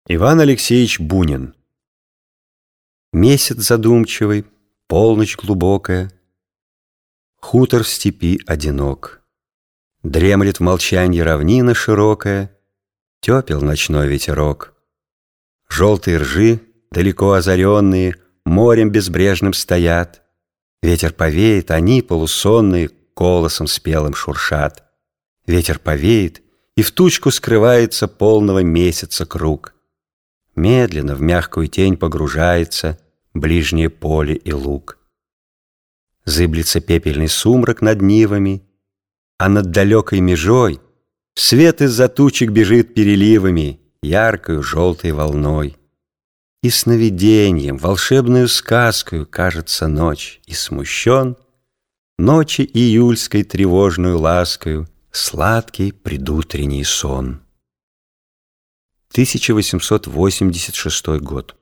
Иван Алексеевич Бунин. Месяц задумчивый, полночь глубокая, хутор в степи одинок. Дремлет в молчанье равнина широкая, тепел ночной ветерок. Желтые ржи, далеко озаренные, морем безбрежным стоят. Ветер повеет, они, полусонные, колосом спелым шуршат. Ветер повеет, и в тучку скрывается полного месяца круг. Медленно в мягкую тень погружается ближнее поле и луг. Зыблется пепельный сумрак над нивами, а над далекой межой свет из-за тучек бежит переливами, яркою желтой волной. И сновидением, волшебную сказкою кажется ночь, и смущен ночи июльской тревожную ласкою сладкий предутренний сон. 1886 год.